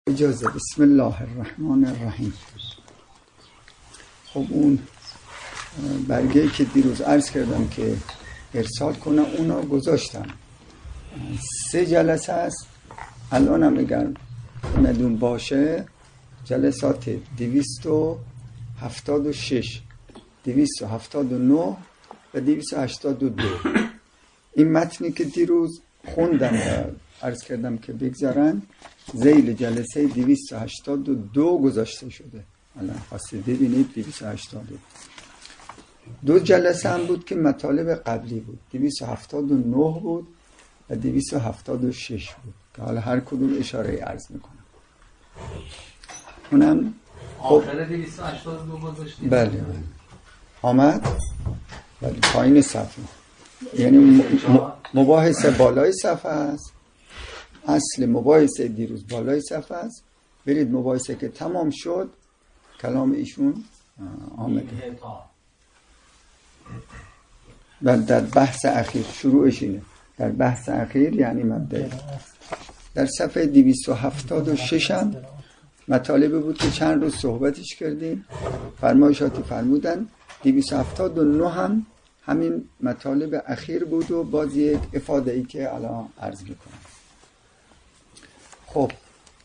اجازه. بسم الله الرحمن الرحیم. خب اون برگه‌ای که دیروز عرض کردم که ارسال کنم اونو گذاشتم. 3 جلسه است. الان هم اگر ندون باشه جلسات 276 279 و 282. این متنی که دیروز خوندم و عرض کردم که بگذارن ذیل جلسه 282 گذاشته شده. الان خواستید ببینید 282. 2 جلسه هم بود که مطالب قبلی بود، 279 بود و 276 بود که حالا هر کدوم اشاره عرض میکنم. اونم آخر 282 گذاشتیم. بله آمد. بله پایین صفحه، یعنی مباحث بالای صفحه است. اصل مباحثه دیروز بالای صفحه است. برید مباحثه که تمام شد کلام ایشون آمده و در بحث اخیر شروعش اینه. در بحث اخیر یعنی مبدأ. در صفحه 276 هم مطالبی بود که چند روز صحبتش کردیم، فرمایشاتی فرمودن. 279 هم همین مطالب اخیر بود و باز یک افاده ای که الان عرض میکنم. خب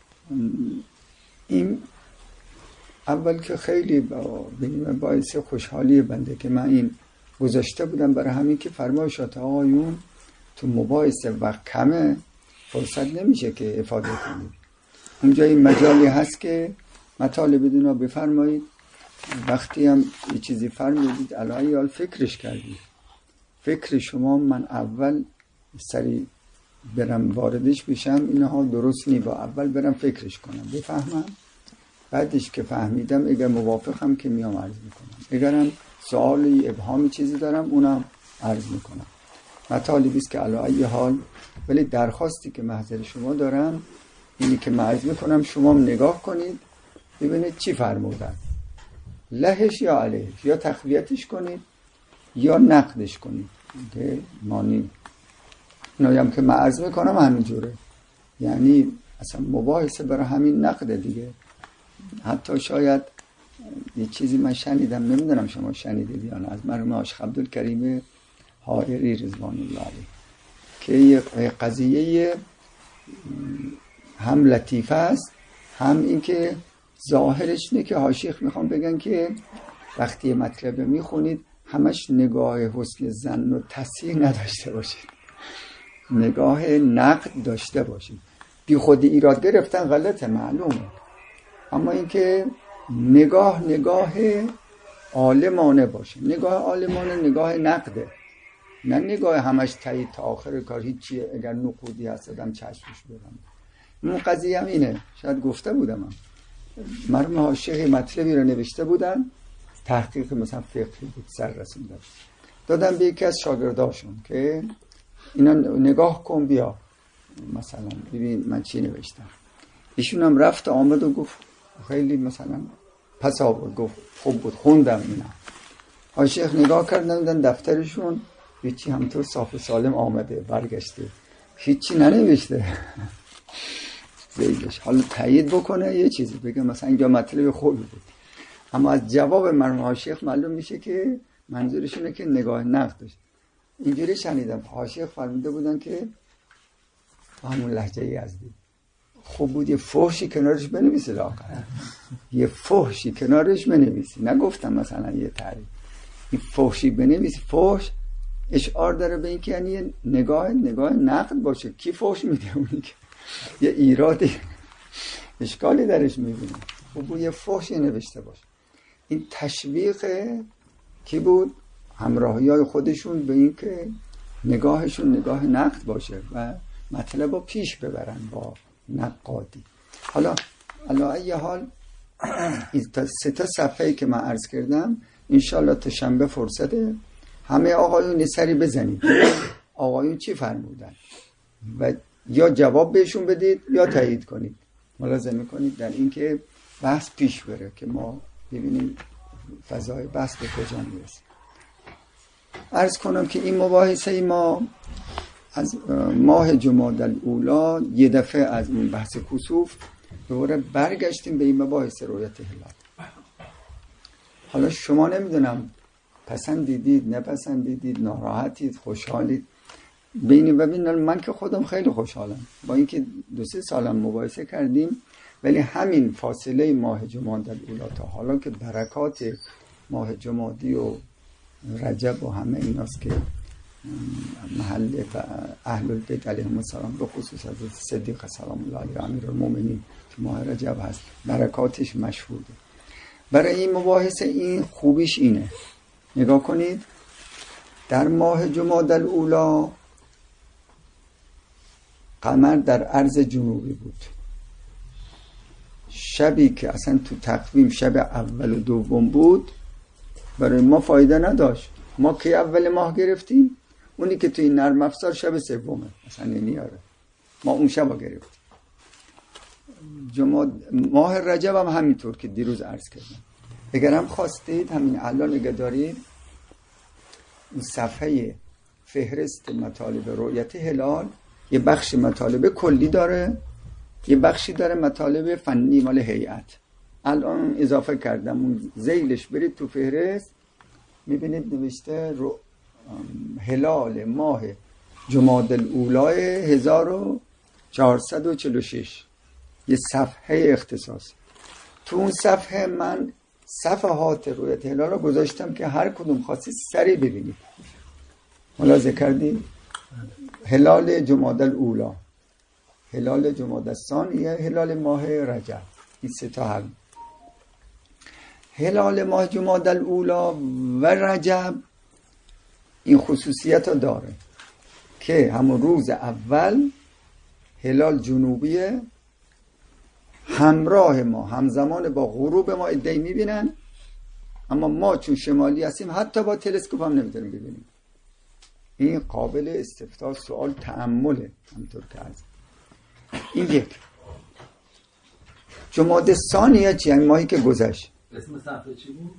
این اول که خیلی باعث خوشحالی بنده که من این گذاشته بودم، برای همین که فرمایشات آقایون تو مباحث وقت کمه، فرصت نمیشه که افاده کنید. اونجا این مجالی هست که مطالب بدونا بفرمایید. وقتی هم یه چیزی فرمودید الان فکرش کردید، فکر شما من اول سری برم واردش بشم اینها درست نی، با اول برم فکرش کنم بفهمم، بعدش که فهمیدم اگر موافقم که میام عرض میکنم، اگرم سوالی ابهامی چیزی دارم اونم عرض میکنم. مطالبی است که علی ای حال، ولی درخواستی که محضر شما دارم اینی که من عرض میکنم شما نگاه کنید ببینید چی فرمودن، لهش یا علیهش، یا تقویتش کنید یا نقدش کنید که مانی نایم که من عرض میکنم همینجوره. یعنی اصلا مباحثه برای همین نقده دیگه. حتی شاید یه چیزی من شنیدم، نمیدونم شما شنیدید یا نه، از مرحوم آشخ عبدالکریم حائری رضوان الله علیه که یه قضیه هم لطیفه است، هم این که ظاهرش اینه که حاشیخ میخوام بگن که وقتی مطلب میخونید همش نگاه حسن ظن و تصحیح نداشته باشید، نگاه نقد داشته باشید. بی خودی ایراد گرفتن غلطه، معلومه، اما اینکه نگاه عالمانه باشه. نگاه عالمانه نگاه نقده، نه نگاه همش تایید تا آخر کار هیچیه، اگر نقودی هست آدم چشمش برم. اون قضیه هم اینه، شاید گفته بودم هم. مرحوم حاشیه مطلبی رو نوشته بودن، تحقیق مثلا فقهی بود، سر رسوندن، دادم به یکی از شاگرداشون که اینا نگاه کن بیا مثلا ببین من چی نوشتم. ایشون هم رفت آمد و گفت خیلی مثلا پس آورد، گفت خوب بود خوندم اینا. حاشیه نگاه کردن دفترشون هیچی همطور صاف و سالم آمده، برگشته هیچی ننوشته. زیدش حالا تایید بکنه یه چیزی بگه مثلا اینجا مطلب خوبی بود، اما از جواب مرحوم حاشیه معلوم میشه که منظورش اینه که نگاه نقد داشت. اینجوری شنیدم حاشیه فرموده بودن که همون لهجه یزدی خوب بود یه فحشی کنارش بنویسی، لااقل یه فحشی کنارش بنویسی، نگفتم مثلا یه تعریف، این فحشی بنویسی. فحش اشعار داره به این که یعنی نگاه نقد باشه. کی فحش میده؟ اونی که یه ایرادی اشکالی درش میبینه، خوب بود یه فحشی نوشته باشه. این تشویق کی بود؟ همراهی های خودشون به این که نگاهشون نگاه نقد باشه و مطلب رو پیش ببرن با نقادی. حالا ای حال این 3 صفحه‌ای که من عرض کردم انشالله تا شنبه فرصته همه آقایون سری بزنید آقایون چی فرمودن و یا جواب بهشون بدید یا تایید کنید، ملاحظه کنید در این که بحث پیش بره که ما ببینیم فضای بحث به کجا میرسه. عرض کنم که این مباحثه ما از ماه جمادی الاولی یه دفعه از این بحث کسوف دوباره برگشتیم به این مباحث رؤیت هلال. حالا شما نمیدونم پسندیدید نپسندیدید، ناراحتید، خوشحالید، بین و بین من که خودم خیلی خوشحالم، با اینکه 2-3 سالم مباحثه کردیم، ولی همین فاصله ماه جمادی الاولی تا حالا که برکات ماه جمادی و رجب و همه ایناست که محل اهل البیت علیهم السلام به خصوص از صدیق سلام الله علیه امیرالمومنین که ماه رجب هست برکاتش مشهوده. برای این مباحثه این خوبیش اینه، نگاه کنید در ماه جمادی الاولی قمر در عرض جنوبی بود، شبی که اصلا تو تقویم شب اول و دوم بود برای ما فایده نداشت. ما که اول ماه گرفتیم، اونی که تو این نرم افزار شب سومه اصلا نمیاره، ما اون شب گرفتیم. ماه رجب هم همینطور که دیروز عرض کردم. اگر هم خواستید همین الان نگه دارید اون صفحه فهرست مطالب رؤیت هلال یه بخش مطالب کلی داره، یه بخشی داره مطالب فنی مال هیئت. الان اضافه کردم اون ذیلش برید تو فهرست میبینید نوشته هلال ماه جمادی الاولی 1446 یه صفحه اختصاص. تو اون صفحه من صفحات رؤیت هلال رو گذاشتم که هر کدوم خواستید سریع ببینید. ملاحظه کردید؟ هلال جمادی الاولی، هلال جمادی الثانی، هلال ماه رجب، این 3 تا هم. هلال ماه جمادی الاولی و رجب این خصوصیت رو داره که همون روز اول هلال جنوبیه، همراه ما همزمان با غروب ما ادعی میبینن، اما ما چون شمالی هستیم حتی با تلسکوپ هم نمیتونیم ببینیم. این قابل استفتاء، سوال، تأمله. همطور که از این یک جمادی الثانی چی؟ یعنی ماهی که گذشت. اسم صفحه چی بود؟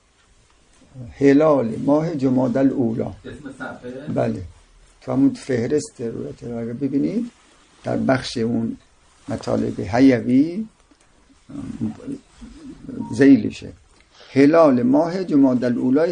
هلال ماه جمادی الاولی. اسم صفحه؟ بله، تو همون فهرست رؤیت هلال ببینید در بخش اون مطالب حیوی ذیلشه هلال ماه جمادی الاولی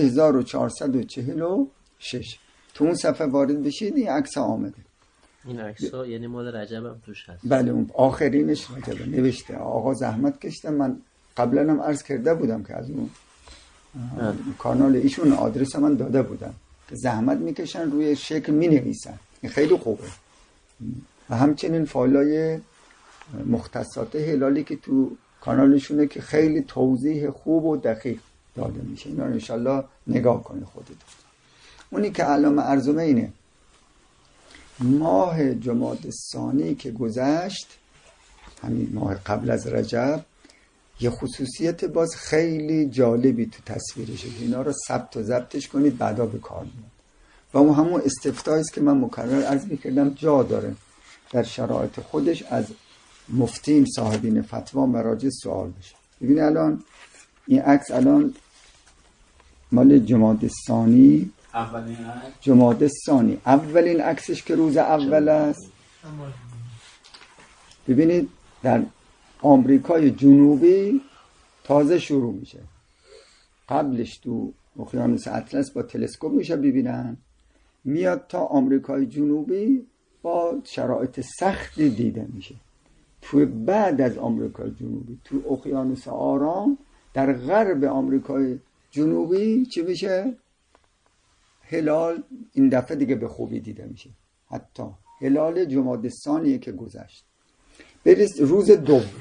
1446. تو اون صفحه وارد بشید این عکس آمده. این عکس‌ها یعنی مال رجب هم توش هست؟ بله، اون آخرینش رجب نوشته. آقا زحمت کشته، من قبلا هم عرض کرده بودم که از اون کانال ایشون آدرس من داده بودم که زحمت میکشن روی شکل مینویسن، این خیلی خوبه. و همچنین فایلای مختصات هلالی که تو کانالشونه که خیلی توضیح خوب و دقیق داده میشه، اینا رو انشالله نگاه کنید خودتون. اونی که علامه ارزومه اینه ماه جمادی الثانی که گذشت، همین ماه قبل از رجب، یه خصوصیت باز خیلی جالبی تو تصویرشه، اینا رو ثبت و ضبطش کنید بعدا به کار میاد. و اون همون استفتایی است که من مکرر عرض می‌کردم جا داره در شرایط خودش از مفتین صاحبین فتوا مراجع سوال بشه. ببینید الان این عکس الان مال جمادی الثانی، اولین عکس جمادی الثانی، اولین عکسش که روز اول است. ببینید در آمریکای جنوبی تازه شروع میشه، قبلش تو اقیانوس اطلس با تلسکوپ میشه ببینن، میاد تا آمریکای جنوبی با شرایط سختی دیده میشه. تو بعد از آمریکای جنوبی تو اقیانوس آرام در غرب آمریکای جنوبی چی میشه؟ هلال این دفعه دیگه به خوبی دیده میشه. حتی هلال جمادی الثانی که گذشت. برید روز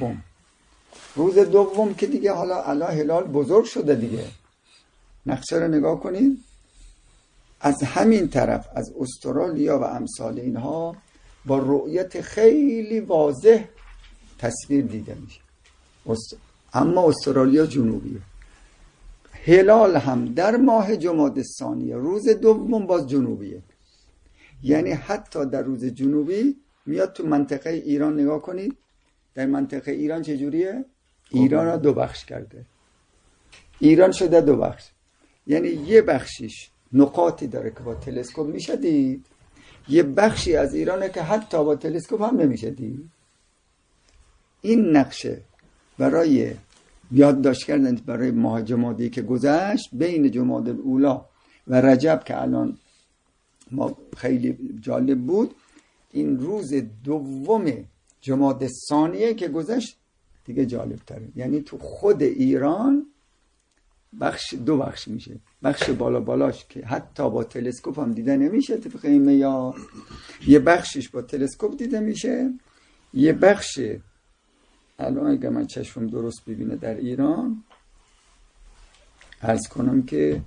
دوم که دیگه حالا الان هلال بزرگ شده دیگه، نقشه رو نگاه کنید. از همین طرف از استرالیا و امثال اینها با رؤیت خیلی واضح تصویر دیده میشه، اما استرالیا جنوبیه. هلال هم در ماه جمادی الثانی روز دوم باز جنوبیه، یعنی حتی در روز جنوبی میاد تو منطقه ایران. نگاه کنید در منطقه ایران چجوریه؟ ایران را 2 بخش کرده، ایران شده 2 بخش، یعنی یه بخشیش نقاطی داره که با تلسکوپ میشه دید، یه بخشی از ایرانه که حتی با تلسکوپ هم نمیشه دید. این نقشه برای یادداشت کردن برای ماه جمادی که گذشت بین جمادی الاولی و رجب که الان ما خیلی جالب بود، این روز دوم جمادی ثانیه که گذشت دیگه جالب تره. یعنی تو خود ایران دو بخش میشه، بخش بالا بالاش که حتی با تلسکوپ هم دیده نمیشه طبق این معیار، یه بخشش با تلسکوپ دیده میشه، یه بخش الان اگه من چشمم درست ببینه در ایران عرض کنم که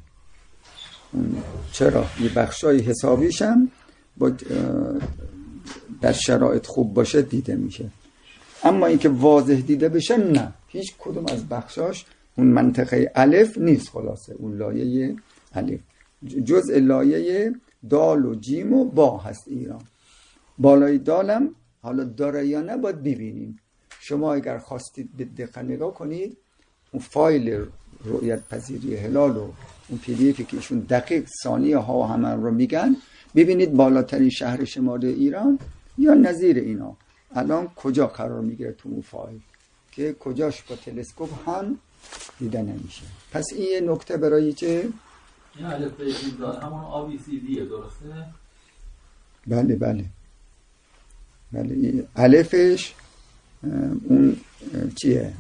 چرا یه بخشای حسابیشم با در شرایط خوب باشه دیده میشه، اما اینکه واضح دیده بشه نه، هیچ کدوم از بخشاش اون منطقه الف نیست. خلاصه اون لایه الف جزء لایه دال و جیم و با هست ایران. بالای دالم حالا داره یا نه باید ببینیم. شما اگر خواستید به دقت نگاه کنید اون فایل رؤیت پذیری هلال و اون پی دی افی که ایشون دقیق ثانیه ها همه رو میگن، ببینید بالاترین شهر شمال ایران یا نظیر اینا الان کجا قرار میگیره تو اون فایل که کجاش با تلسکوپ هم دیده نمیشه. پس این یه نکته برای چه؟ این الف بیجیم دار همون آبی سی دیه، درسته؟ بله بله بله. الفش اون چیه؟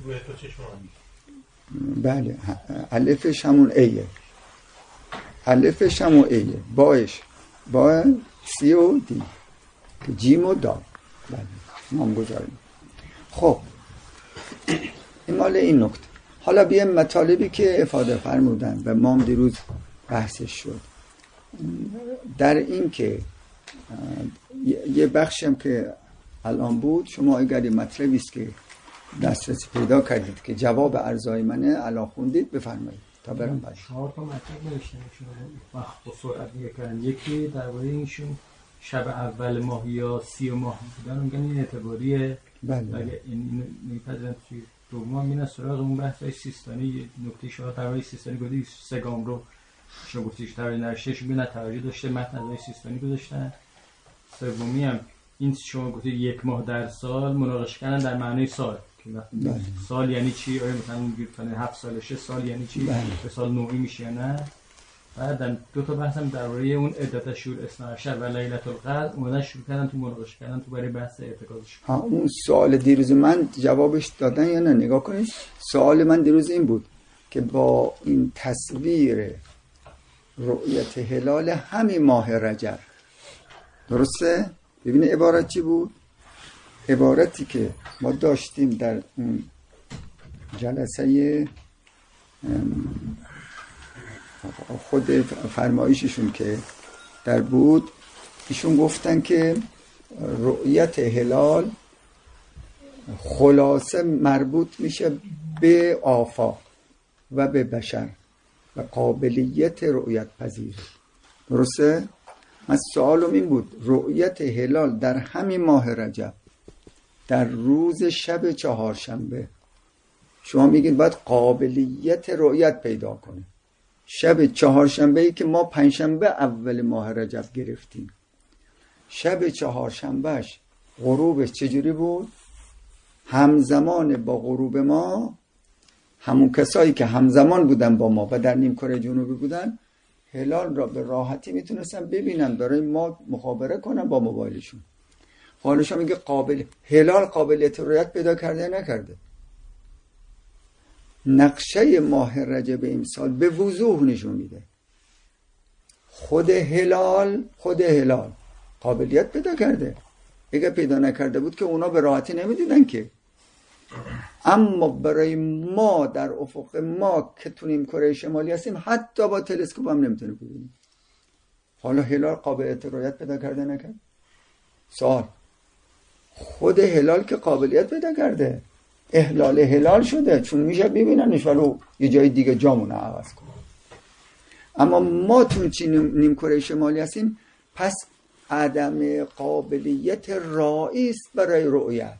بله الفش همون ایه، الفش همون ایه، باش با سی و دی که جیم و دال. بله نام گذاریم. خب این مال این نکته. حالا بیایم مطالبی که افاده فرمودن و ما هم دیروز بحثش شد در این که یه بخشم که الان بود، شما اگر این مطلبی است که دسترسی پیدا کردید که جواب عرضای منه الان خوندید بفرمایید تا برم بعد. 4 تا مطلب نوشتن شما وقت با سرعت میگن. یکی درباره اینشون شب اول ماه یا 30 ماه بودن میگن این اعتباریه. بله اگه این میپذیرن چی دوم مینا سراغ اون بحث سیستانی نکته شما درباره سیستانی گفتی سگام رو شما گفتیش درباره نرشش مینا توجه داشته متن از سیستانی گذاشتن. سومی هم این شما گفتید 1 ماه در سال مناقشه کردن در معنی سال که سال یعنی چی، آیا مثلا میگن 7 سالشه سال یعنی چی، به سال نوعی میشه یا نه. بعدم 2 تا بحثم درباره اون عدت شهور 12 و لیلة القدر اومدن شروع کردن تو مناقشه کردن تو برای بحث اعتقادش. اون سوال دیروز من جوابش دادن یا نه؟ نگاه کنید سوال من دیروز این بود که با این تصویر رؤیت هلال همین ماه رجب، درسته؟ ببینید عبارت چی بود؟ عبارتی که ما داشتیم در اون جلسه خود فرمایششون که در بود، ایشون گفتن که رؤیت هلال خلاصه مربوط میشه به آفاق و به بشر و قابلیت رؤیت پذیر. درسته؟ من سوالم این بود رؤیت هلال در همین ماه رجب در روز شب 4شنبه شما میگید باید قابلیت رؤیت پیدا کنه. شب 4شنبه‌ای که ما 5شنبه اول ماه رجب گرفتیم، شب 4شنبهش غروبش چجوری بود؟ همزمان با غروب ما همون کسایی که همزمان بودن با ما و در نیمکره جنوبی بودن هلال را به راحتی میتونستن ببینن، برای ما مخابره کنن با موبایلشون. حالا شما میگه هلال قابلیت رؤیت پیدا کرده نکرده؟ نقشه ماه رجب امسال به وضوح نشون میده خود هلال قابلیت پیدا کرده. اگه پیدا نکرده بود که اونا به راحتی نمیدیدن که. اما برای ما در افق ما که تو نیمکره شمالی هستیم حتی با تلسکوپ هم نمیتونیم ببینیم. حالا هلال قابلیت رؤیت پیدا کرده نکرد؟ سوال خود هلال که قابلیت پیدا کرده، احلال هلال شده چون میشه ببیننش ولو یه جای دیگه جامونه عوض کنه. اما ما تو نیمکره شمالی هستیم، پس عدم قابلیت رائی است برای رؤیت.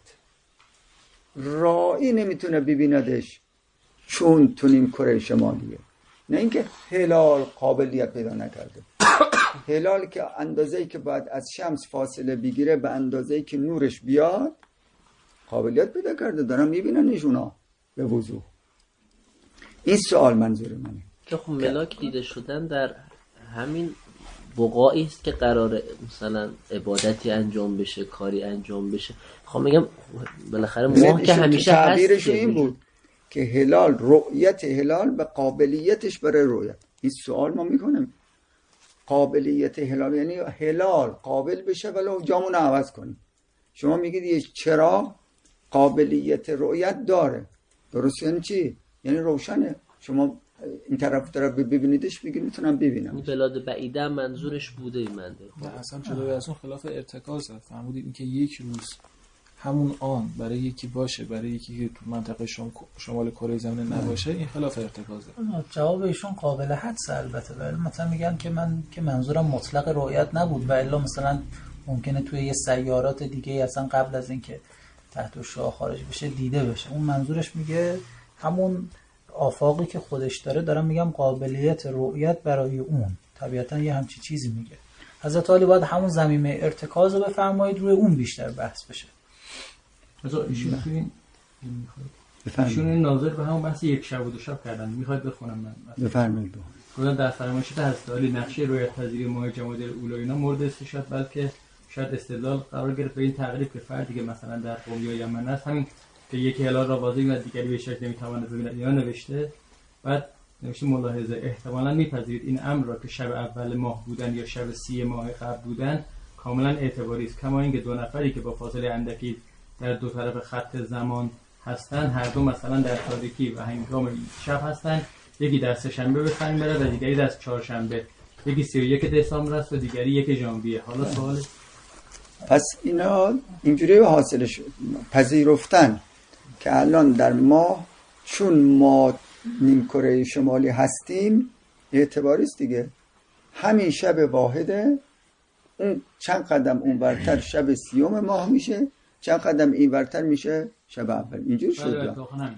رائی نمیتونه ببیندش چون تو نیمکره شمالیه، نه اینکه هلال قابلیت پیدا نکرده. هلال که اندازه‌ای که باید از شمس فاصله بگیره به اندازه‌ای که نورش بیاد قابلیت پیدا کرده، دارم میبیننش اونا به وضوح. این سوال منظور منه که خب ملاک دیده شدن در همین بقایی است که قراره مثلا عبادتی انجام بشه، کاری انجام بشه. خب میگم بالاخره ماه که همیشه هست. تعبیرش این بود که هلال، رؤیت هلال به قابلیتش برای رؤیت. این سوال ما میکنیم قابلیت هلال یعنی هلال قابل بشه ولو جامون عوض کنیم. شما میگید یه چراغ قابلیت رؤیت داره، درست؟ یعنی چی؟ یعنی روشنه، شما این طرف ببینیدش بگید میتونم ببینم. بلاد بعیده منظورش بوده این منده. نه اصلا جلوی از اون خلاف ارتکاز هست. فرمودید اینکه یک روز همون آن برای یکی باشه، برای یکی که تو منطقه شمال کره زمین نباشه، این خلاف ارتکازه. جواب ایشون قابل حدس البته، ولی مثلا میگن که منظورم مطلق رؤیت نبود و الا مثلا ممکنه توی یه سیارات دیگه اصلا قبل از اینکه تحت الشعاع خارج بشه دیده بشه. اون منظورش میگه همون آفاقی که خودش دارم میگم قابلیت رؤیت برای اون، طبیعتا یه همچی چیزی میگه. حضرت علی باید همون زمینه ارتکاز رو بفرمایید، روی اون بیشتر بحث بشه. مثلا ایشون ناظر به همون بحث یک شب و دو شب کردن. میخواید بخونم من؟ بفرمایید. گفتن در فرمایشات حضرت علی نقشه رؤیت پذیری ماه جمادی الاولی اینا مورد استشهاد، بلکه شاید استدلال قرار گرفت به این تقریب که فردی که مثلا در قم یا یمن است، همین که یکی هلال را واضح و دیگری به شکل نمیتواند ببیند یا نوشته. بعد نوشته ملاحظه احتمالاً میپذیرید این امر را که شب اول ماه بودن یا شب 30 ماه قبل بودن کاملا اعتباری است، کما اینکه دو نفری که با فاصله اندکی در دو طرف خط زمان هستند هر دو مثلا در تاریکی و هنگام شب هستند، یکی در سه‌شنبه به سنگ برد و دیگری در چهارشنبه، یکی 31 دسامبر است و دیگری 1 ژانویه. حالا سوال پس اینا اینجوری حاصل شد پذیرفتن که الان در ماه چون ما نیم کره شمالی هستیم اعتباری است دیگه، همین شب واحده، اون چند قدم اون ورتر شب 30 ماه میشه، چند قدم این ورتر میشه شب اول. اینجور شد.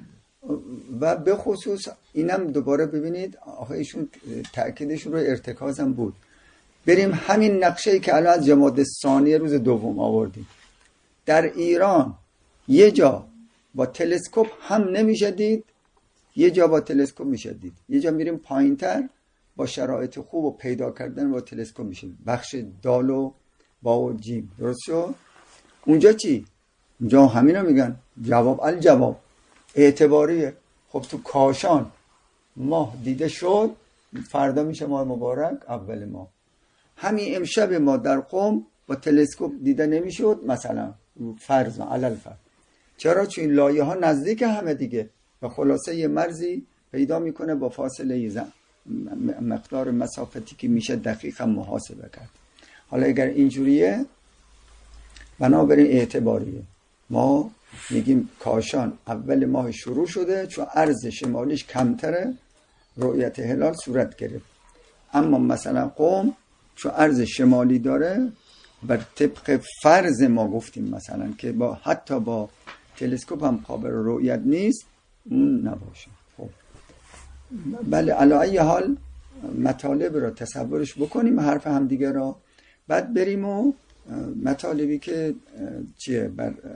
و به خصوص اینم دوباره ببینید آخه ایشون تأکیدش رو ارتکازم بود. بریم همین نقشه‌ای که الان از جمادی الثانی روز دوم آوردیم، در ایران یه جا با تلسکوپ هم نمیشه دید، یه جا با تلسکوپ میشه دید، یه جا میریم پایینتر با شرایط خوب و پیدا کردن با تلسکوپ میشه، بخش دال و با و جیم، درست شد؟ اونجا چی؟ اونجا همین رو میگن جواب الجواب اعتباریه. خب تو کاشان ماه دیده شد، فردا میشه ماه مبارک اول ماه. همین امشب ما در قم با تلسکوپ دیده نمیشد مثلا، فرض علل فرض. چرا؟ چون لایه ها نزدیک همه دیگه و خلاصه یه مرزی پیدا میکنه با فاصله مقدار مسافتی که میشه دقیقا محاسبه کرد. حالا اگر اینجوریه بنابراین اعتباریه. ما میگیم کاشان اول ماه شروع شده چون عرض شمالیش کمتره، رؤیت هلال صورت گرفت. اما مثلا قم چون عرض شمالی داره بر طبق فرض ما گفتیم مثلا که با حتی با تلسکوپ هم قابل رؤیت نیست، اون نباشه. خب بله، علی ای حال مطالب را تصورش بکنیم، حرف هم دیگه را بعد بریم و مطالبی که چیه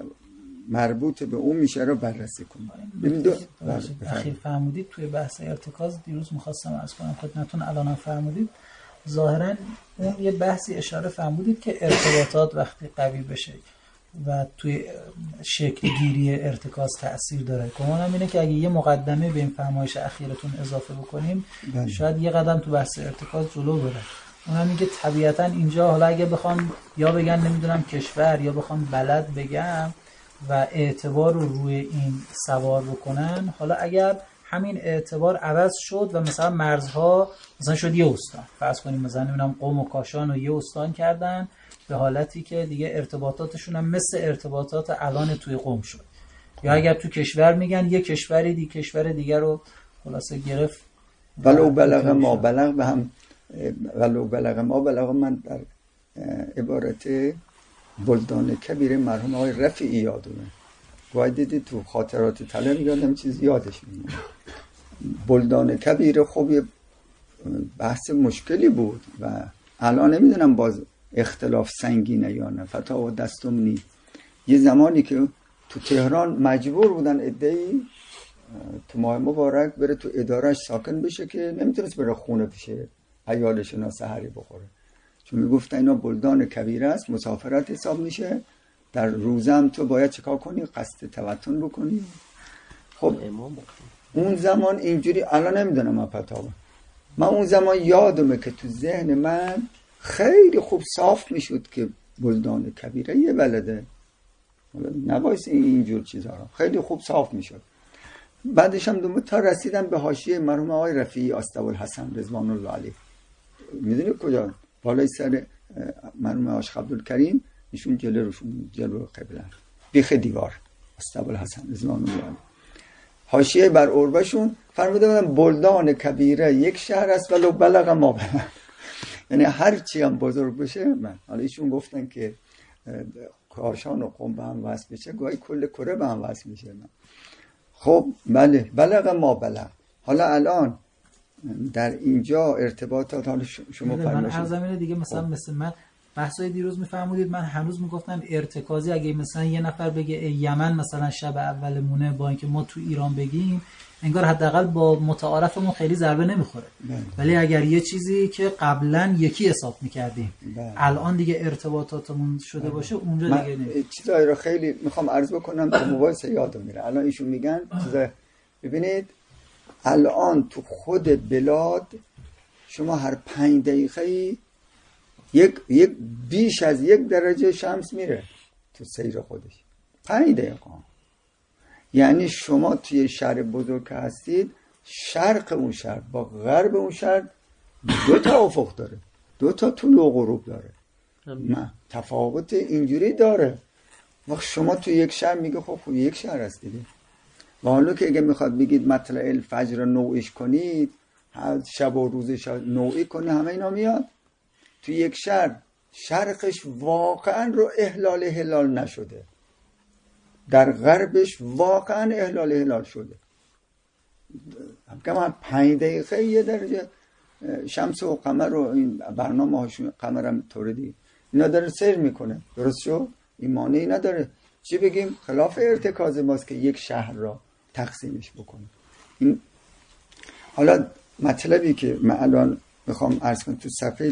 مربوط به اون میشه رو بررسی کنیم. اخیر فرمودید توی بحث ارتکاز، دیروز میخواستم عرض کنم خدمتتون، الانم فرمودید ظاهرا اون یه بحثی اشاره فرمودید که ارتباطات وقتی قوی بشه و توی شکل گیری ارتکاز تأثیر داره. گمانم اینه که اگه یه مقدمه به این فرمایش اخیرتون اضافه بکنیم شاید یه قدم تو بحث ارتکاز جلو بره. اونم میگه طبیعتا اینجا حالا اگه بخوان یا بگن نمیدونم کشور یا بخوان بلد بگم و اعتبار رو روی این سوار بکنن، حالا اگر همین اعتبار عوض شد و مثلا مرزها مثلا شد یه استان، فرض کنیم مثلا نمیدونم قم و کاشان رو یه استان کردن به حالتی که دیگه ارتباطاتشون هم مثل ارتباطات الان توی قم شد، یا اگر تو کشور میگن یه کشوری دی کشور دیگر رو خلاصه گرفت. ولو بلغ ما بلغ به هم ولو بلغ ما بلغ. من در عبارت بلدان کبیر مرحوم آقای رفیعی یادمه، گاهی دیدی تو خاطرات طلب یادم چیز یادش میمونه. بلدان کبیر خب یه بحث مشکلی بود و الان نمیدونم باز اختلاف سنگینه یا نه. فتا و دستم نی یه زمانی که تو تهران مجبور بودن عده‌ای تو ماه مبارک بره تو ادارهش ساکن بشه که نمیتونست بره خونه پیش عیالش اینا سحری بخوره، چون میگفتن اینا بلدان کبیره است، مسافرت حساب میشه، در روزم تو باید چیکار کنی؟ قصد توتن بکنی. خب اون زمان اینجوری، الان نمیدونم من فتاوا، من اون زمان یادمه که تو ذهن من خیلی خوب صاف میشد که بلدان کبیره یه بلده، نباید اینجور چیزها رو خیلی خوب صاف میشد. بعدش هم دوم تا رسیدم به حاشیه مرحوم آقای رفیعی آستاب‌الحسن رضوان الله علیه. میدونی کجا؟ بالای سر مرحوم عاشق عبدالکریم، ایشون جلو قبله بیخ دیوار آستاب‌الحسن رضوان الله علیه. حاشیه بر عربشون فرموده بودن بلدان کبیره یک شهر است ولو بلغ ما بلغ، یعنی هر چی هم بزرگ بشه. من حالا ایشون گفتن که کاشان و قم به هم وصل بشه، گاهی کل کره به هم وصل میشه. خب بله، بلغ ما بلغ. حالا الان در اینجا ارتباطات، حالا شما من عرض زمینه دیگه مثلا مثل من بحثای دیروز میفرمودید، من هنوز میگفتم ارتکازی اگه مثلا یه نفر بگه یمن مثلا شب اول مونه، با اینکه ما تو ایران بگیم انگار حداقل با متعارفمون خیلی ضربه نمیخوره، ولی اگر یه چیزی که قبلا یکی حساب میکردیم الان دیگه ارتباطاتمون شده باشه اونجا دیگه نمیشه. چیزایی رو خیلی میخوام عرض بکنم که مباحثه یادم میره. الان ایشون میگن ببینید الان تو خود بلاد شما هر 5 دقیقه یک بیش از 1 درجه شمس میره تو سیر خودش، 5 دقیقه. یعنی شما توی شهر بزرگ که هستید، شرق اون شهر با غرب اون شهر 2 تا افق داره، 2 تا طلوع و غروب داره، تفاوت اینجوری داره. وقت شما توی یک شهر میگه خب یک شهر هست دیگه. و حالا که اگه میخواد بگید مطلع الفجر نوعیش کنید، شب و روزش نوعی کنید، همه اینا میاد. توی یک شهر شرقش واقعا رو احلال هلال نشده، در غربش واقعا احلال هلال شده. هم 5 دقیقه 1 درجه شمس و قمر رو این برنامه هاشون، قمرم توردی اینا داره سیر میکنه، درست شو؟ این مانعی نداره. چی بگیم؟ خلاف ارتکاز ماست که یک شهر را تقسیمش بکنیم. این حالا مطلبی که من الان میخوام عرض کنم تو صفحه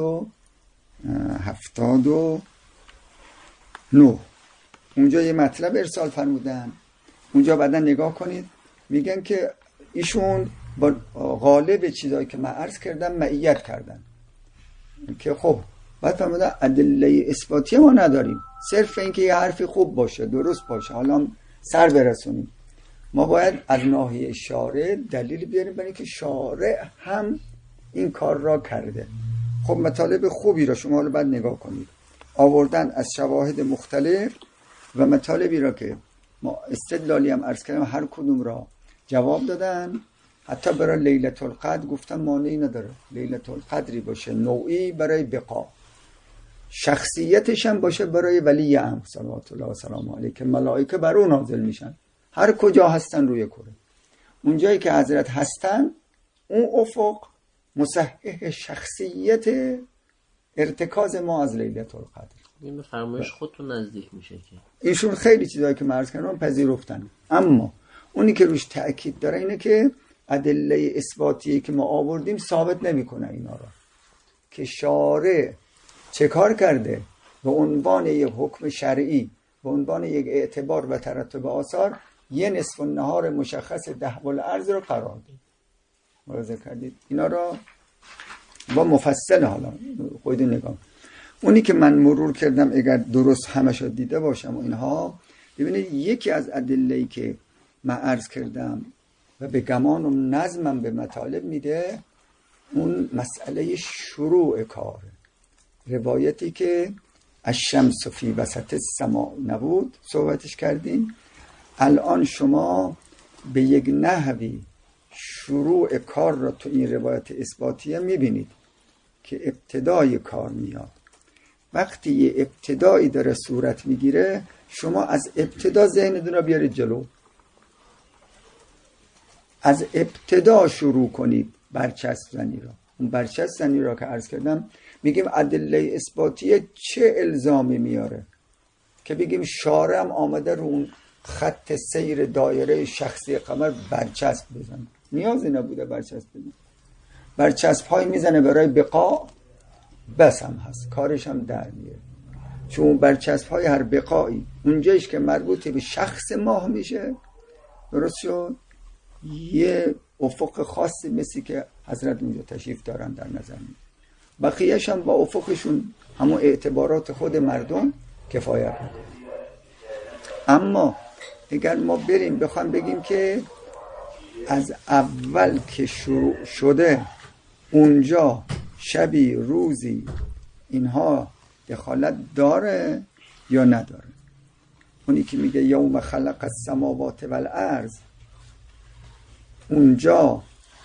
279 اونجا یه مطلب ارسال فرمودن. اونجا بعدا نگاه کنید، میگن که ایشون با غالب چیزایی که من عرض کردم معیت کردن که خب بعد فرمودن ادله اثباتی ما نداریم، صرف اینکه یه حرفی خوب باشه، درست باشه، حالا سر برسونیم. ما باید از ناحیه شارع دلیل بیاریم برای اینکه شارع هم این کار را کرده. خب مطالب خوبی را شما باید نگاه کنید، آوردن از شواهد مختلف و مطالبی را که ما استدلالی هم عرض کردم هر کدوم را جواب دادن. حتی برای لیلة القدر گفتن مانعی نداره، لیلة القدری باشه نوعی برای بقا، شخصیتش هم باشه برای ولی امر صلوات الله و سلام علیه که ملائکه بر اون نازل میشن هر کجا هستن روی کره. اونجایی که حضرت هستن اون افق مصحح شخصیت ارتکاز ما از لیلة القدر. این به فرمایش خودتون نزدیک میشه که ایشون خیلی چیزایی که مرز کردن پذیرفتن، اما اونی که روش تأکید داره اینه که ادله اثباتی که ما آوردیم ثابت نمیکنه اینا را، که شارع چه کار کرده به عنوان یک حکم شرعی، به عنوان یک اعتبار و ترتب آثار، یه نصف النهار مشخص 10 الارض رو قرار داد. ملاحظه کردید اینا را با مفصل حالا خودتون نگاه. اونی که من مرور کردم اگر درست همش رو دیده باشم و اینها، ببینید یکی از ادله‌ای که من عرض کردم و به گمان و نظمم به مطالب میده، اون مسئله شروع کار. روایتی که الشمس فی وسط السماء نبود صحبتش کردیم. الان شما به یک نحوی شروع کار را تو این روایت اثباتیه میبینید که ابتدای کار میاد. وقتی یه ابتدایی داره صورت میگیره، شما از ابتدا ذهنتون رو بیارید جلو، از ابتدا شروع کنید برچسب زنی را. اون برچسب زنی را که عرض کردم میگیم ادله اثباتیه چه الزامی میاره، که بگیم شارع هم آمده رو اون خط سیر دایره شخصی قمر برچسب بزن. نیازی نبوده برچسب بزن. برچسب های میزنه برای بقا، بس هم هست، کارش هم در میره. چون برچسب های هر بقایی اونجایش که مربوط به شخص ماه میشه، درست شد، یه افق خاصی مثل که حضرت اونجا تشریف دارن در نظر میگیره. بقیهش هم با افقشون همون اعتبارات خود مردم کفایت میکنه. اما اگر ما بریم بخوام بگیم که از اول که شروع شده اونجا شبی روزی اینها دخالت داره یا نداره، اونی که میگه یوم خلق السماوات والارض، اونجا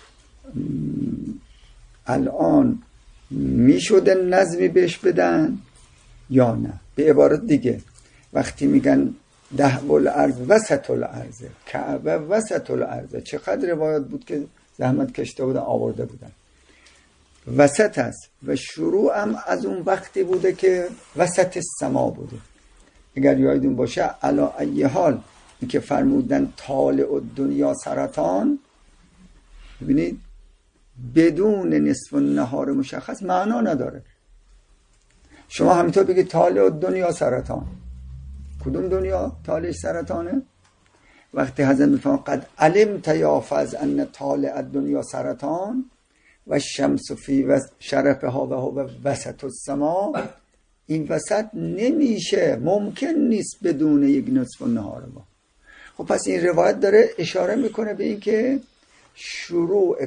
الان میشده نظمی بهش بدن یا نه؟ به عبارت دیگه وقتی میگن دهب الارض وسط الارض، کعبه وسط الارض، چقدر روایات بود که زحمت کشته بودن آورده بودن، وسط است و شروع هم از اون وقتی بوده که وسط السما بوده. اگر یادتون باشه علی ای حال این که فرمودن طالع الدنیا سرطان، ببینید بدون نصف النهار مشخص معنا نداره. شما همینطور بگید طالع الدنیا سرطان، کدوم دنیا طالعش سرطانه؟ وقتی حضرت میفرمایند قد علمت یا فز ان طالع الدنیا سرطان و الشمس فی و شرفها و هو وسط السما، این وسط نمیشه، ممکن نیست بدون یک نصف النهار با. خب پس این روایت داره اشاره میکنه به این که شروع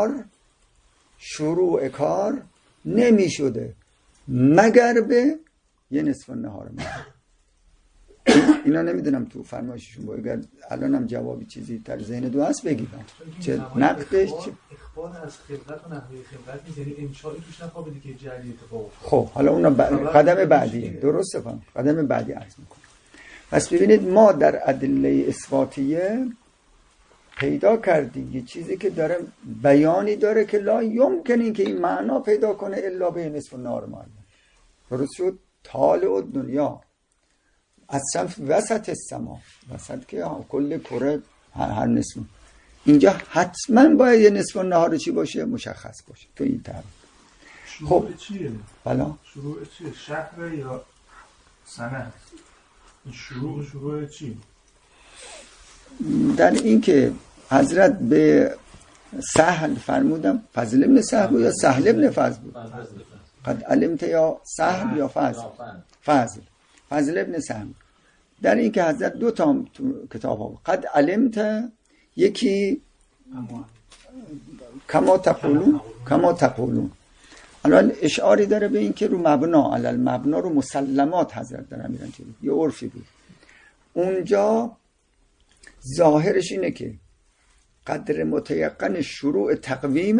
کار نمیشده مگر به یه نصف النهار ما. اینا نمیدونم تو فرمایششون با، اگر الانم جوابی چیزی تر ذهن دو هست بگیدم چه نقدش چه اخبار از خلقت و نحوه خلقت نیست، یعنی انشاءی توش نخوابیده که جری اتفاق. خب حالا اونا قدم بعدیه، درسته فهم، قدم بعدی عرض میکنم. پس ببینید ما در ادله اثباتیه پیدا کردیم یه چیزی که داره بیانی داره که لا یمکن این که این معنا پیدا کنه الا به نصف النهار معین. درست شد؟ طالع الدنیا اصلا وسط السما، وسط که کل کره هر نصف، اینجا حتما باید یه نصف النهار چی باشه؟ مشخص باشه تو این طرف. شروع چیه؟ بلا شروع چیه؟ شهر یا سنه؟ شروع چی؟ در این که حضرت به سهل فرمودم، فضل ابن سهل بود یا سهل ابن فضل بود؟ قد علمت یا سهل یا فضل؟ فضل ابن سهل. در این که حضرت دو تا کتاب ها قد علمت، یکی کما تقولون، الان اشعاری داره به این که رو مبنا، علل مبنا، رو مسلمات حضرت دارن میرن جلو، یه عرفی بود اونجا. ظاهرش اینه که قدر متیقن شروع تقویم،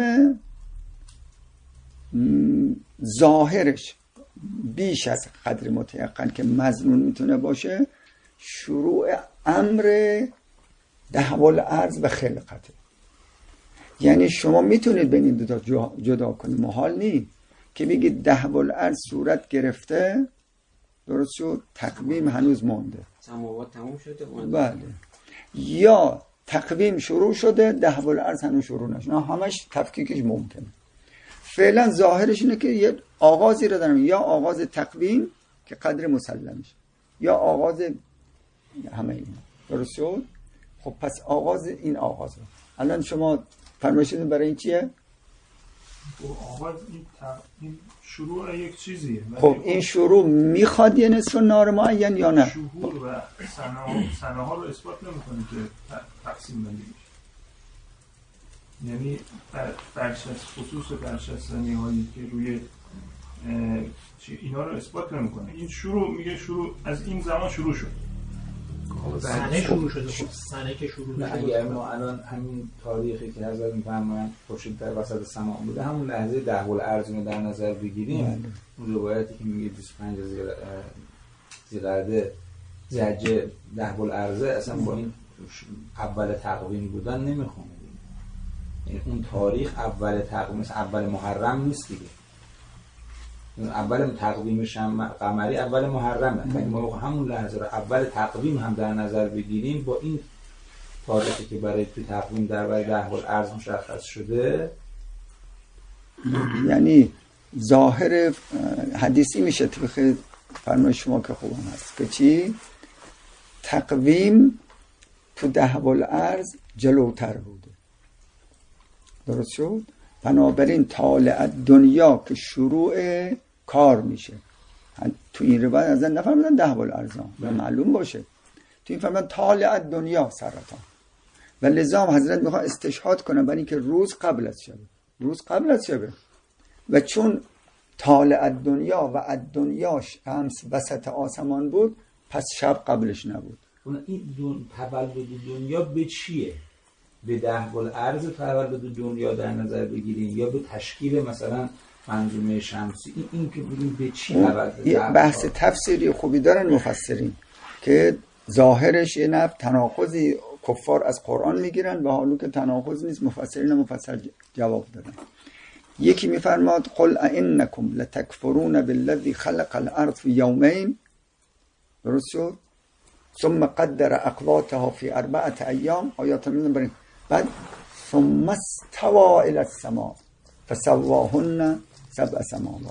ظاهرش بیش از قدر متیقن که مظنون میتونه باشه شروع امر دهب الارض و خلقته. یعنی شما میتونید بین این دو تا جدا کنید، محال نیست که بگید دهب الارض صورت گرفته، درست شد، تقویم هنوز مونده، سماوات تموم شده، بله، یا تقویم شروع شده دهب الارض هنوز شروع نشده. همش تفکیکش ممکنه. فعلا ظاهرش اینه که یه آغازی رو دارم، یا آغاز تقویم که قدر مسلمش، یا آغاز همه اینا، درست شد؟ خب پس آغاز این آغاز رو الان شما فرمایشتون برای این چیه؟ آغاز این شروع یک چیزیه. خب این شروع میخواد یه نصف النهار معین یا نه؟ شهور و سنه ها رو اثبات نمی‌کنه که تقسیم بندی میشه. یعنی خصوص برچسب‌زنی هایی که روی اینا رو اثبات نمی‌کنه. این شروع میگه شروع از این زمان شروع شد. سنه شروع شده. خب سنه که شروع شده، اگر ما الان همین تاریخی که حضرت می‌فرمایند خورشید در وسط سما بوده، همون لحظه دهب الارض رو در نظر بگیریم، اون روایتی که میگه 25 ذی‌قعده زجه دهب الارض اصلا با این اول تقویم بودن نمیخونه. یعنی اون تاریخ اول تقویم، مثل اول محرم نیست دیگه. اول تقویم قمری اول محرمه. ما همون لحظه رو اول تقویم هم در نظر بگیریم با این تاریخی که برای تو تقویم در برای دهوالارض مشخص شده، یعنی ظاهر حدیثی میشه طبق فرمای شما که خوبم هست که چی؟ تقویم تو دهوالارض جلوتر بوده. درست شد؟ بنابراین طالع دنیا که شروع کار میشه. تو این روایت از نفرمودن دهوالارضان و معلوم باشه، تو این فرمان طالع دنیا سرطان و لذا حضرت میخواد استشهاد کنه برای اینکه روز قبل از شبه و چون طالع دنیا و الدنیا شمس وسط آسمان بود، پس شب قبلش نبود. این تولد دنیا به چیه؟ به دهوالارض تولد دنیا در نظر بگیریم یا به تشکیل مثلا منظومه شمسی؟ این که بگیم به چی تولد؟ یه بحث تفسیری خوبی دارن مفسرین که ظاهرش یه نفع تناقضی کفار از قرآن میگیرن و حالو که تناقض نیست مفسرین مفسر جواب دادن. یکی میفرماد قل ائنکم لتکفرون بالذی خلق الارض فی یومین، درست شد؟ ثم قدر اقواتها فی 4 ایام، آیات میدونم بریم. بعد ثم استوى الى السماء فسواهن 7 سماوات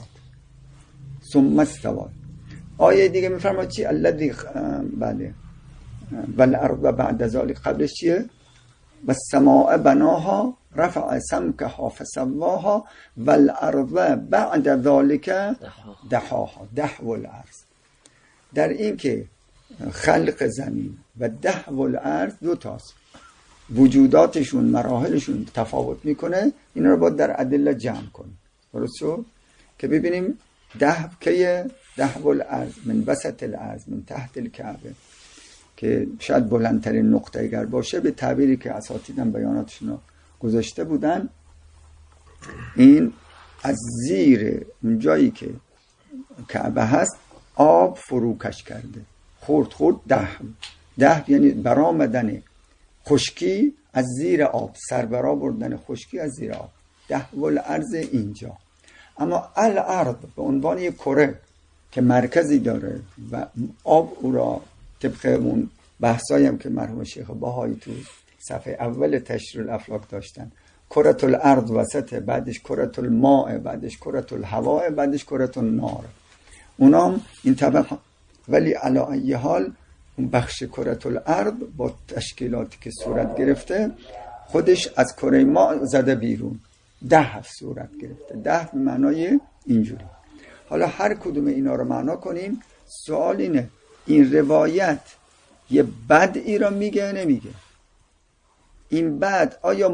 ثم استوى. آیه دیگه میفرماد چی؟ الذی بعد والارض بعد ذلك، قبلش چیه؟ والسماء بناها رفع سمكها فسواها والارض بعد ذلك دحاها. دهوالارض در این که خلق زمین و دهوالارض دو تاست، وجوداتشون مراحلشون تفاوت میکنه. اینا رو باید در ادله جمع کنیم. درست شد؟ که ببینیم دهوالارض من وسط الارض من تحت الکعبه، که شاید بلندترین نقطه اگر باشه به تعبیری که اساتیدم بیاناتشون گذاشته بودن، این از زیر اون جایی که کعبه هست آب فروکش کرده، خورد ده یعنی برآمدن خشکی از زیر آب، سربرا بردن خشکی از زیر آب. دهوالارض اینجا. اما الارض به عنوان یک کره که مرکزی داره و آب او را طبق اون بحثایی هم که مرحوم شیخ بهایی تو صفحه اول تشریح الافلاک داشتن، کرة الارض وسط، بعدش کرة الماء، بعدش کرة الهواء، بعدش کرة النار، اونام این طبقه. ولی علی ای حال اون بخش کرة الارض با تشکیلاتی که صورت گرفته خودش از کره ما زده بیرون، 10 صورت گرفته. 10 به معنای اینجوری. حالا هر کدوم اینا رو معنا کنیم. سوال اینه این روایت یه بدئی را میگه نمیگه؟ این بد آیا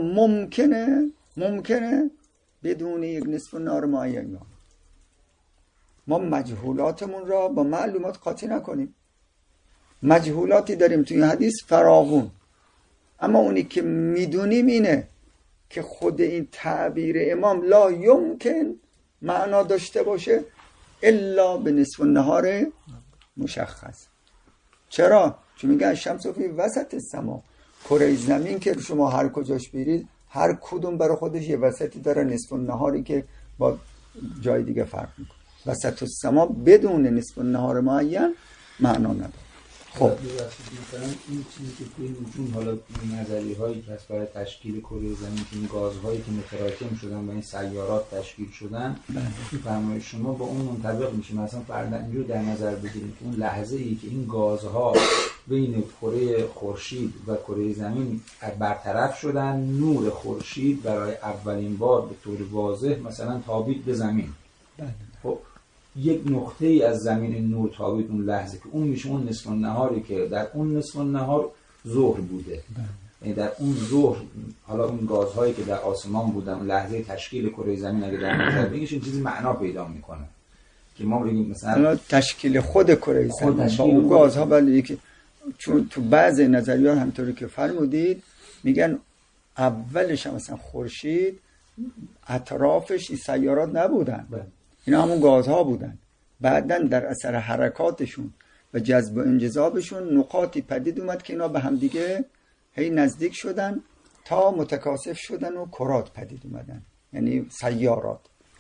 ممکنه بدون یک نصف النهار معین ما مجهولاتمون را با معلومات قاطی نکنیم؟ مجهولاتی داریم توی حدیث فراوون، اما اونی که میدونیم اینه که خود این تعبیر امام لا یمکن معنا داشته باشه الا به نصف النهار مشخص. چرا؟ چون میگن شمس فی وسط السما، کره زمین که شما هر کجاش برید هر کدوم برای خودش یه وسطی داره، نصف النهاری که با جای دیگه فرق میکنه. وسط السما بدون نصف النهار معین معنا نداره. خب این چیزی که توی نجوم حالا نظریه هایی که برای تشکیل کره زمین که این گازهایی که متراکم شدن و این سیارات تشکیل شدن، این فرمای شما با اون منطبق میشه. مثلا فرضاً اینجور در نظر بگیریم که اون لحظه ای که این گازها بین کره خورشید و کره زمین برطرف شدن، نور خورشید برای اولین بار به طور واضح مثلا تابید به زمین. خب یک نقطه ای از زمین نور تابید اون لحظه که اون میشه اون نصف النهاری که در اون نصف النهار ظهر بوده. یعنی در اون ظهر حالا اون گازهایی که در آسمان بودن لحظه تشکیل کره زمین اگه در نظر بگیریم چیزی معنا پیدا میکنه که ما بگیم مثلا تشکیل خود کره زمین با اون گازها. ولی که چون تو بعض نظریات همطوری که فرمودید میگن اولش هم مثلا خورشید اطرافش این سیارات نبودن، اینا همون گازها بودن. بعداً در اثر حرکاتشون و جذب و انجذابشون نقاطی پدید اومد که اینا به هم دیگه هی نزدیک شدن تا متکاثف شدن و کرات پدید اومدن، یعنی سیارات.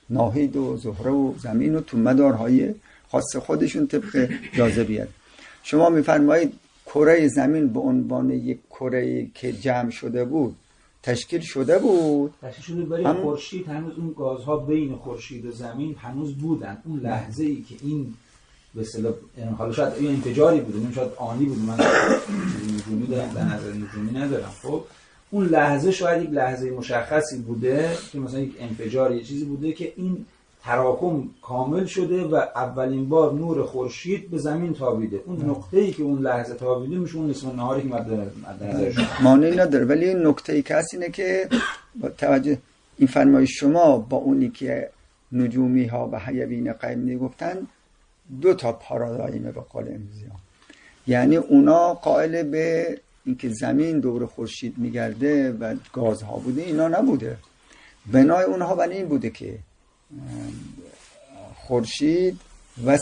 ناهید و زهره و زمین و تو مدارهای خاص خودشون طبق جاذبیت. شما میفرمایید کره زمین به عنوان یک کره که جمع شده بود تشکیل شده بود، برای خورشید هنوز اون گازها بین خورشید و زمین هنوز بودن. اون لحظه ای که این به اصطلاح حالا شاید این انفجاری بود، شاید آنی بود، من نجومی دارم در نظر نجومی ندارم، خب اون لحظه شاید یک لحظه مشخصی بوده که مثلا یک انفجار یه چیزی بوده که این تراکم کامل شده و اولین بار نور خورشید به زمین تابیده. اون نقطه‌ای که اون لحظه تابیده میشه اون نصف نهاری که مد نظر شما مانعی نداره. ولی این نکته‌ای که هست اینه که با توجه این فرمایش شما با اونی که نجومی ها و حیوین قیم میگفتن دو تا پارادایمه به قول امروزی ها. یعنی اونا قائل به اینکه زمین دور خورشید میگرده و گازها بوده، اینا نبوده. بنای اونها بنا این بوده که خورشید و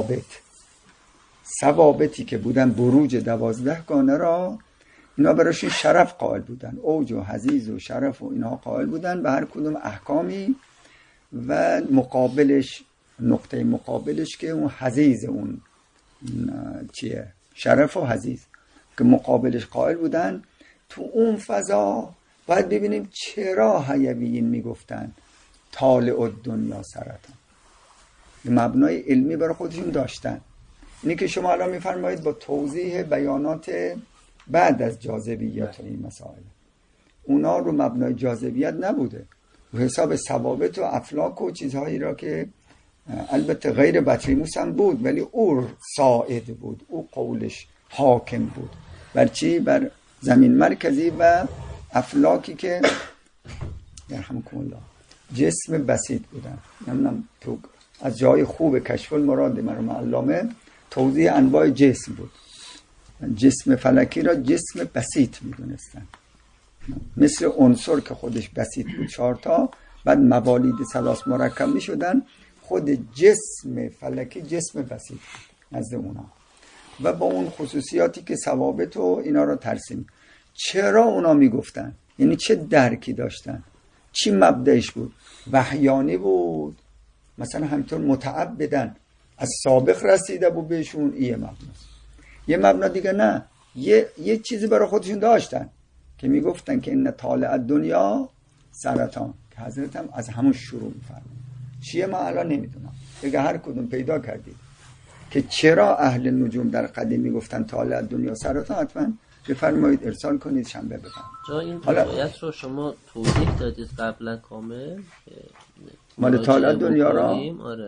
ثوابتی که بودن بروج 12 گانه را اینا براشون شرف قائل بودن، اوج و حضیض و شرف و اینها قائل بودن به هر کدوم احکامی و مقابلش نقطه مقابلش که اون حضیض اون چیه شرف و حضیض که مقابلش قائل بودن. تو اون فضا باید ببینیم چرا حیویین میگفتن طالع الدنیا سرطان، مبنای علمی برای خودشون داشتن. اینی که شما الان میفرمایید با توضیح بیانات بعد از جاذبیت و این مسائل، اونا رو مبنای جاذبیت نبوده، رو حساب ثوابت و افلاک و چیزهایی را که البته غیر بطریموس هم بود ولی او ساعد بود، او قولش حاکم بود بر چی؟ بر زمین مرکزی و افلاکی که یرحمکم الله جسم بسیط بودن. نمیدونم تو از جای خوب کشف المراد مرحوم علامه توضیح انواع جسم بود. جسم فلکی را جسم بسیط میدونستن، مثل عنصر که خودش بسیط بود 4 تا، بعد موالید ثلاث مرکب میشدن، خود جسم فلکی جسم بسیط بود نزد اونا و با اون خصوصیاتی که ثوابت و اینا را ترسیم. چرا اونا میگفتن؟ یعنی چه درکی داشتن؟ چی مبدأش بود؟ وحیانی بود، مثلا همینطور متعبدن از سابق رسیده بود بهشون، این مبناست. یه مبنا دیگه نه، یه چیزی برای خودشون داشتن که میگفتن که این طالع الدنیا سرطان، که حضرت هم از همون شروع میفرمون. چیه من الان نمیدونم، دیگه هر کدوم پیدا کردید که چرا اهل نجوم در قدیم میگفتن طالع الدنیا سرطان، حتما بفرمایید ارسال کنید شنبه بفرمایید. جا این روایت رو شما توضیح دادید قبلا کامل مال طالع الدنیا را؟ آره.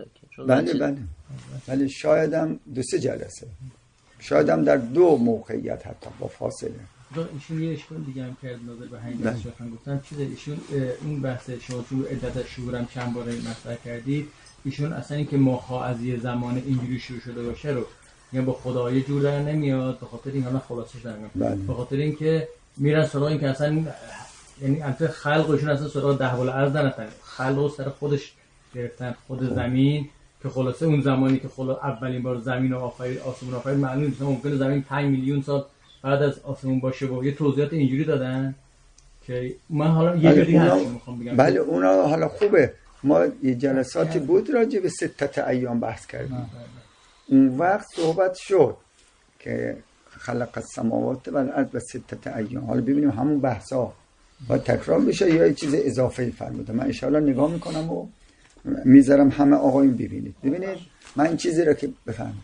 بله شایدم 2-3 جلسه، شایدم در 2 موقعیت حتی با فاصله. ایشون یه اشکال دیگه هم کرد نظر به همین بحث شما گفتن چیز ایشون این بحث شما چون عدت شهورم چند باره مطرح کردید، ایشون اصلا این که ماها از یه زمان اینجوری شروع شده باشه رو یعنی با خدای جور در نمیاد، به خاطر این حالا خلاصش در میاد، به خاطر اینکه میرن سراغ این که اصلا یعنی البته خلقشون اصلا سراغ ده الارض نرفتن، خلق رو سر خودش گرفتن، خود زمین که خلاصه اون زمانی که اولین بار زمین و آسمون آفرید معلوم نیست، ممکنه زمین 5 میلیون سال بعد از آسمون باشه و یه توضیحات اینجوری دادن که من حالا یه جوری هست میخوام بگم. بله اونا حالا خوبه، ما یه جلساتی بود راجع به 6 ایام بحث کردیم. اون وقت صحبت شد که خلق السماوات و الارض و 6 ایام. حالا ببینیم همون بحثا با تکرار بشه یا یه چیز اضافه فرموده. من ان شاء الله نگاه میکنم و میذارم همه آقایون ببینید من این چیزی را که بفهمم.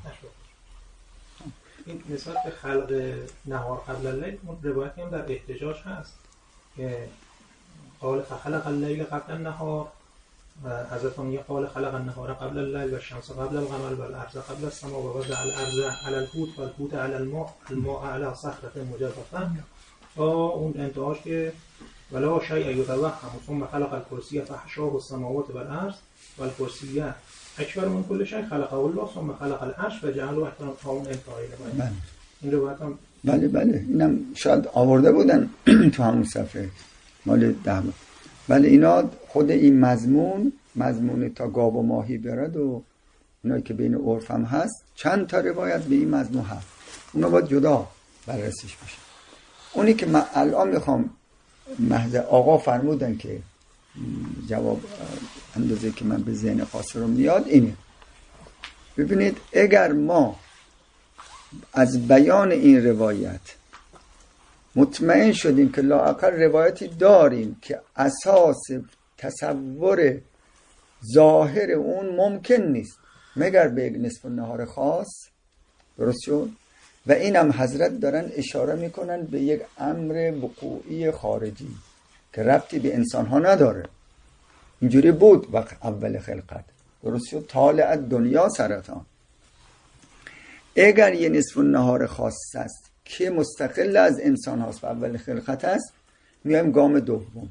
این نسبت به خلق نهار قبل اللیل روایتی هم در احتجاج هست که قال فخلق اللیل قبل النهار و حضرت میگه قال خلق النهار قبل اللیل و الشمس قبل القمر و الارض قبل السماء و وضع الارض على الحوت و الحوت على الماء على صخره مجرفه تا اون انتهاش که ولا شیء یتوهم ثم خلق الکرسی فحشاه السماوات و الارض و الکرسی اکبر من کل شیء خلقه الله ثم خلق العرش و جعله تا اون انتهای. این روایت هم بله اینم شاید آورده بودن تو همون صفحه مال 10. بله اینا خود این مضمون تا گاو و ماهی برد و اینایی که بین عرف هم هست چند تا روایت به این مضمون هست، اونا باید جدا بررسیش بشه. اونی که من الان میخوام محض آقا فرمودن که جواب اندازه که من به ذهن قاصرم میاد اینه. ببینید اگر ما از بیان این روایت مطمئن شدیم که لااقل روایتی داریم که اساس تصور ظاهر اون ممکن نیست مگر به یک نصف النهار خاص، درست شد؟ و اینم حضرت دارن اشاره میکنن به یک امر وقوعی خارجی که ربطی به انسان ها نداره. اینجوری بود وقت اول خلقت، درست شد؟ طالع دنیا سرطان. اگر یه نصف النهار خاص است که مستقل از انسان هاست و اول خلقت است، میایم گام دوم.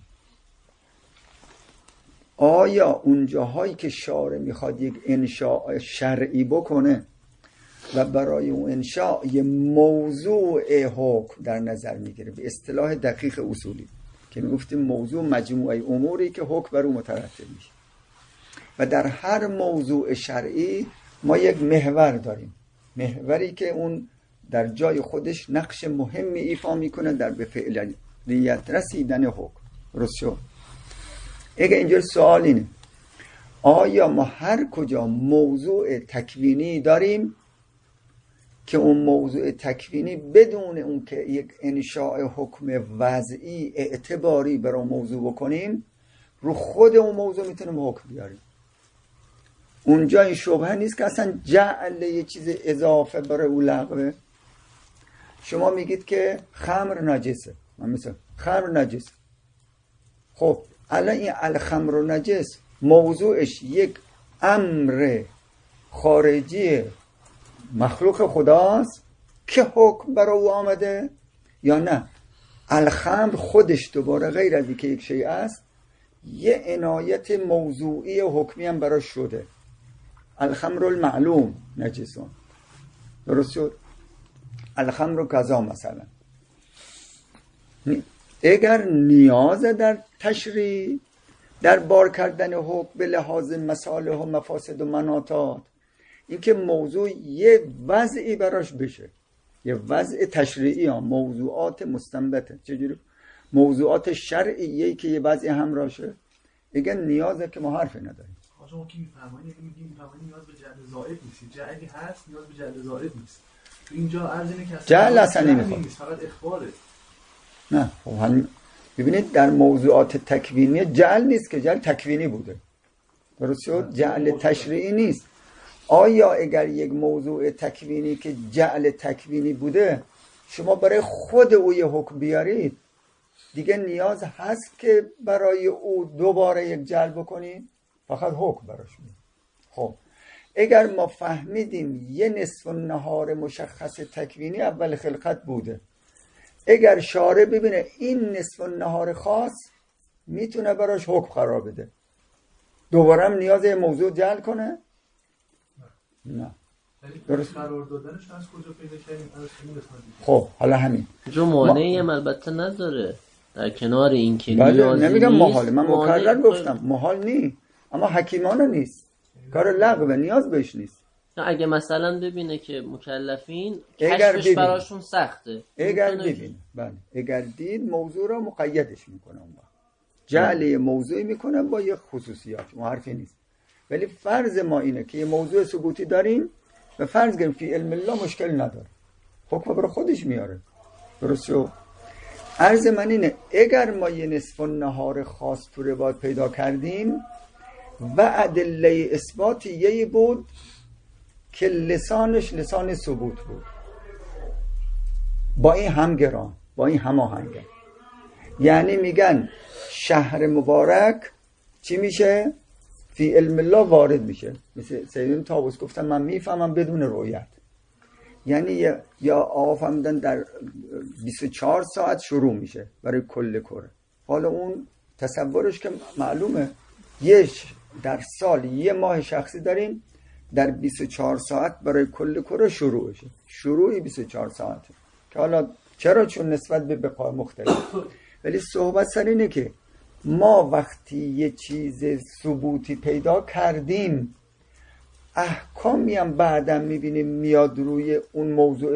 آیا اون جاهایی که شارع میخواد یک انشاء شرعی بکنه و برای اون انشاء یه موضوع حکم در نظر میگیره، به اصطلاح دقیق اصولی که میگفتیم موضوع مجموعه اموری که حکم بر اون مترتب میشه، و در هر موضوع شرعی ما یک محور داریم، محوری که اون در جای خودش نقش مهمی ایفا میکنه در به فعلیت رسیدن حکم، درست شد؟ اگه اینجور سوال اینه آیا ما هر کجا موضوع تکوینی داریم که اون موضوع تکوینی بدون اون که یک انشاء حکم وضعی اعتباری برای موضوع بکنیم، رو خود اون موضوع میتونیم حکم بیاریم؟ اونجا این شبهه نیست که اصلا جعل یه چیز اضافه برای اون لغوه. شما میگید که خمر نجسه، من مثلا خمر نجسه، خب الان این الخمر و نجس موضوعش یک امر خارجی مخلوق خداست که حکم برای او آمده، یا نه الخمر خودش دوباره غیر از اینکه یک شیء است یه عنایت موضوعی و حکمی هم براش شده؟ الخمر المعلوم نجسون، درست شد؟ الخمر کذا مثلا. اگر نیاز در تشریع در بار کردن حکم به لحاظ مصالح و مفاسد و مناطات، اینکه موضوع یه وضعی براش بشه، یه وضع تشریعی ها، موضوعات مستنبطه، چجوری؟ موضوعات شرعیه که یه وضع همراشه، دیگه نیازه که ما حرفی نداریم. شما که میفرمایید نیاز به جعل زائد نیست، جعلی هست نیاز به جعل زائد نیست. تو اینجا عرض اینه که جعل اصلا نمیخواد، فقط اخباره. نه خب ببینید در موضوعات تکوینی جعل نیست که جعل تکوینی بوده، درست شد؟ جعل تشریعی نیست. آیا اگر یک موضوع تکوینی که جعل تکوینی بوده شما برای خود او یه حکم بیارید، دیگه نیاز هست که برای او دوباره یک جعل بکنید؟ فقط حکم براش میاد. خب اگر ما فهمیدیم یه نصف النهار مشخص تکوینی اول خلقت بوده، اگر شارع ببینه این نصف النهار خاص میتونه براش حکم قرار بده، دوباره هم نیاز یه موضوع جعل کنه؟ نه. درست قرار دادنش از کجا پیدا کردیم؟ خب حالا همین جو مانعی هم البته نداره در کنار این که نیازی نمیگم نیست. محاله، من مکرر گفتم محال نیست، اما حکیمانه نیست، کار لغوه، نیاز بهش نیست. اگه مثلا ببینه که مکلفین اگر کشفش براشون سخته، اگر ببین بله، اگر دید موضوع را مقیدش میکنه، اون وقت جعل موضوعی میکنه با یه خصوصیات، اون حرفی نیست. ولی فرض ما اینه که یه موضوع ثبوتی داریم و فرض کنیم فی علم الله مشکل نداره، حکم برای خودش میاره، درست شو؟ عرض من اینه اگر ما یه نصف النهار خاص تو روایت پیدا کردیم و ادله اثباتی یه بود که لسانش لسان ثبوت بود، با این همگران، با این هماهنگه، یعنی میگن شهر مبارک چی میشه؟ فی علم الله وارد میشه. مثل سیدون طاووس گفتن من میفهمم بدون رؤیت، یعنی یا آقا فهمیدن در 24 ساعت شروع میشه برای کل کره. حالا اون تصورش که معلومه در سال یه ماه شخصی داریم، در 24 ساعت برای کل کره شروع شه، شروعی 24 ساعته که حالا چرا؟ چون نسبت به بقای مختلف. ولی صحبت سر اینه که ما وقتی یه چیز ثبوتی پیدا کردیم، احکامی هم بعداً میبینیم میاد روی اون موضوع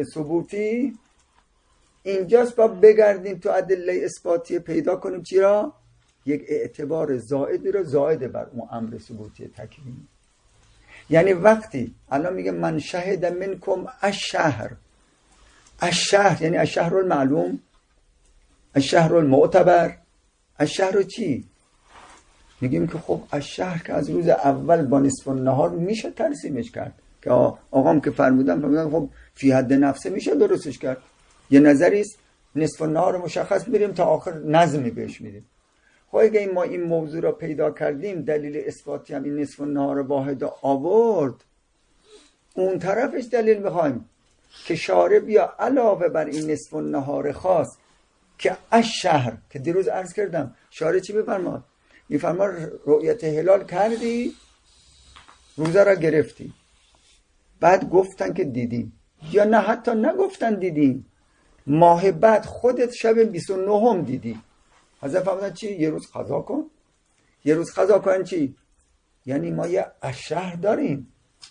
ثبوتی، اینجاست با بگردیم تو ادله اثباتی پیدا کنیم چی را؟ یک اعتبار زائدی رو زائد بر اون امر ثبوتی تکوینی. یعنی وقتی الان میگه من شهد منکم الشهر، الشهر یعنی الشهر المعلوم، الشهر المعتبر، الشهر چی؟ میگیم که خب الشهر که از روز اول با نصف النهار میشه ترسیمش کرد که آقام که فرمودن خب فی حد نفسه میشه درستش کرد. یه نظری است نصف النهار مشخص میریم تا آخر نظمی بهش میدیم. خب اگه ما این موضوع را پیدا کردیم، دلیل اثباتی هم این نصف النهار واحد آورد، اون طرفش دلیل میخوایم که شارع بیا علاوه بر این نصف النهار خاص که الشهر که دیروز عرض کردم شارع چی بفرماد؟ میفرماد رؤیت هلال کردی، روزه را گرفتی، بعد گفتن که دیدیم، یا نه حتی نگفتن دیدیم، ماه بعد خودت شب 29 هم دیدی. حضرت فرمودن چی؟ یه روز قضا کن. یه روز قضا کن چی؟ یعنی ما یه الشهر داریم،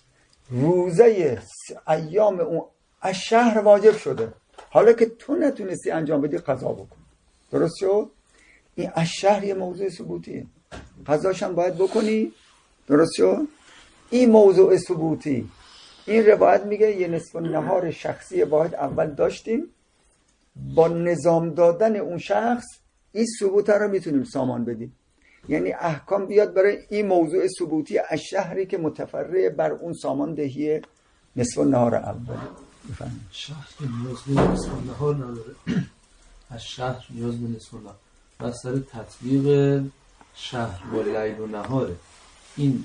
روزه ایام اون الشهر واجب شده، حالا که تو نتونستی انجام بدی قضا بکن. درست شد؟ این الشهر یه موضوع ثبوتیه، قضاش هم باید بکنی. درست شد؟ این موضوع ثبوتی، این روایت میگه یه نصف النهار شخصی واحد اول داشتیم، با نظام دادن اون شخص این ثبوت رو میتونیم سامان بدیم. یعنی احکام بیاد برای این موضوع ثبوتی الشهری که متفرع بر اون ساماندهی نصف النهار اول. بفرمایید. شهر که نیاز به نصف النهار نداره، الشهر نیاز به نصف النهار بستر تطبیق شهر با لیل و نهاره. این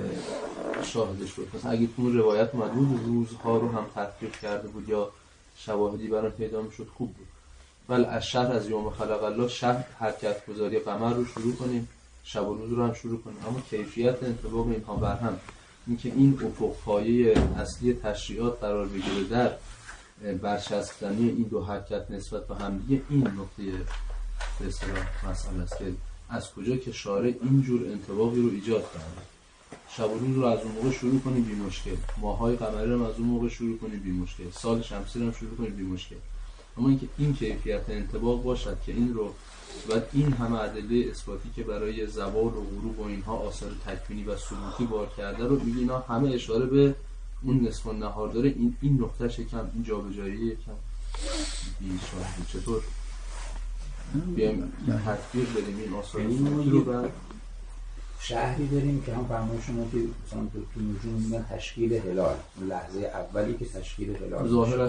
شاهدش بود. مثلا اگه اون روایت اومد بود روزها رو هم تطبیق کرده بود یا شواهدی برای پیدا میشد خوب بود. ولی از شهر از یوم خلق الله شهر حرکت گذاری قمر رو شروع کنیم، شب و روز رو هم شروع کنیم، اما کیفیت انطباق اینها بر هم، اینکه این افق پایه اصلی تشریعات قرار بگیره در برچسب‌زنی این دو حرکت نسبت به هم دیگه، این نقطه به اصطلاح مسئله است که از کجا که شارع اینجور انطباقی رو ایجاد کرده. شب و روز رو از اون موقع شروع کنیم بی مشکل، ماهای قمری رو از اون موقع شروع کنیم بی مشکل، سال شمسی رو هم شروع کنیم بی مشکل. اما اینکه این کیفیت انطباق باشد که این رو و این همه ادله اثباتی که برای زوال و غروب و اینها آثار تکوینی و ثبوتی بار کرده رو میگه، اینا همه اشاره به اون نصف النهار داره. این نقطهش یکم این جابجایی یکم بی‌شاهد. چطور بیایم تطبیق بدیم این آثار ثبوتی رو؟ بعد شهری داریم که هم فرمایش شما که مثلا تو نجوم میگن تشکیل هلال، لحظه اولی که تشکیل هلال ظاهرا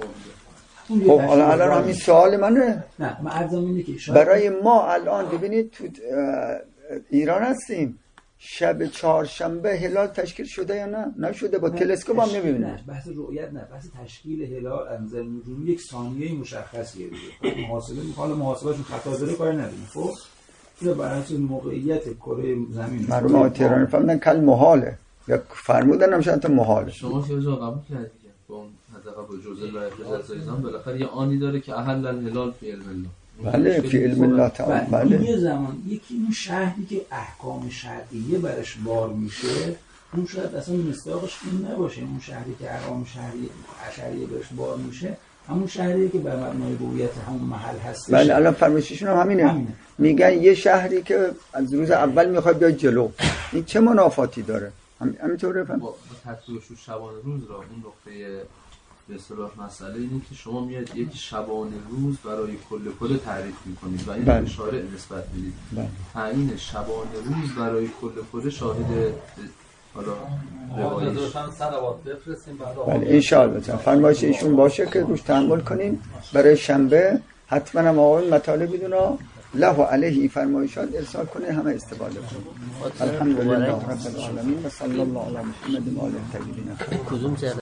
خب حالا الان همین سوال منه. نه من عرضم اینه که برای ما الان ببینید تو ایران هستیم، شب چهارشنبه هلال تشکیل شده یا نه؟ نشده، با تلسکوپ هم نمیبینیم. نه بحث رؤیت نه، بحث تشکیل هلال از نظر نجومی یک ثانیه مشخصیه دیگه. محاسبه حالا محاسبهشون خطا داره کار نداریم. خب اینو بر اساس موقعیت کره زمین مرحوم تهرانی فهمیدن کل محاله یا فرمودن هم شاید محاله. شما که جا قبول کردید با اون حداقل با جزء لا احتزازان بالاخره یه آنی داره که اهل الهلال فی علم الله. بله فی علم الله تعالی. بله یه زمان یکی اون شهری که احکام شرعیه برش بار میشه، اون شاید اصلا مصداقش این نباشه. اون شهری که احکام شرعیه برش بار میشه همون شهری که بر مبنای هویت همون محل هستش. بله الان فرمایششون هم همینه. میگن یه شهری که از روز اول میخواد بیاد جلو، این چه منافاتی داره؟ همینطوره. با تطبیقش رو شبانه روز را اون نقطه به اصطلاح مسئله اینه که شما میاد یک شبانه روز برای کل تعریف میکنید و این اشاره نسبت میدید. تعیین شبانه روز برای کل شاهد حالا روایش صلوات بفرستیم بعد. بله ان شاء الله فرمایش ایشون باشه که روش تحمل کنیم. برای شنبه حتما هم آقایون مطالب بدون له و علیه فرمایشات ارسال کنه، همه استفاده کنه. الحمدلله رب العالمین و صلی الله علی محمد و آله الطاهرین.